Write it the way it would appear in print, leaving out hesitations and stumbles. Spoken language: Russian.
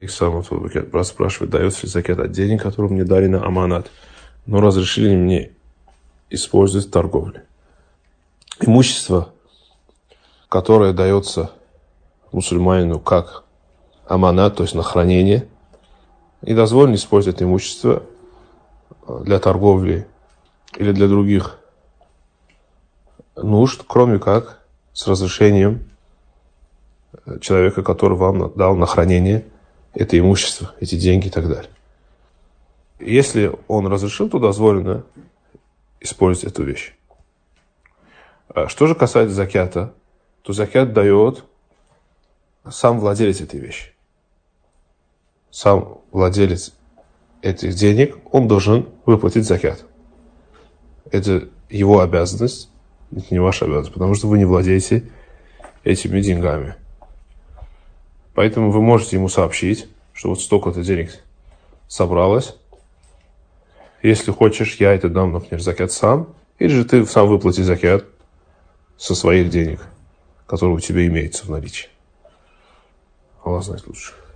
Брат спрашивает, дается ли закят от денег, которые мне дали на аманат, но разрешили мне использовать в торговле. Имущество, которое дается мусульманину как аманат, то есть на хранение, и дозволено использовать имущество для торговли или для других нужд, кроме как с разрешением человека, который вам дал на хранение это имущество, эти деньги и так далее. Если он разрешил, то дозволено использовать эту вещь. Что же касается закята, то закят дает сам владелец этой вещи. Сам владелец этих денег, он должен выплатить закят. Это его обязанность, это не ваша обязанность, потому что вы не владеете этими деньгами. Поэтому вы можете ему сообщить, что вот столько-то денег собралось. Если хочешь, я это дам, например, закят сам, или же ты сам выплати закят со своих денег, которые у тебя имеются в наличии. Аллах знает лучше.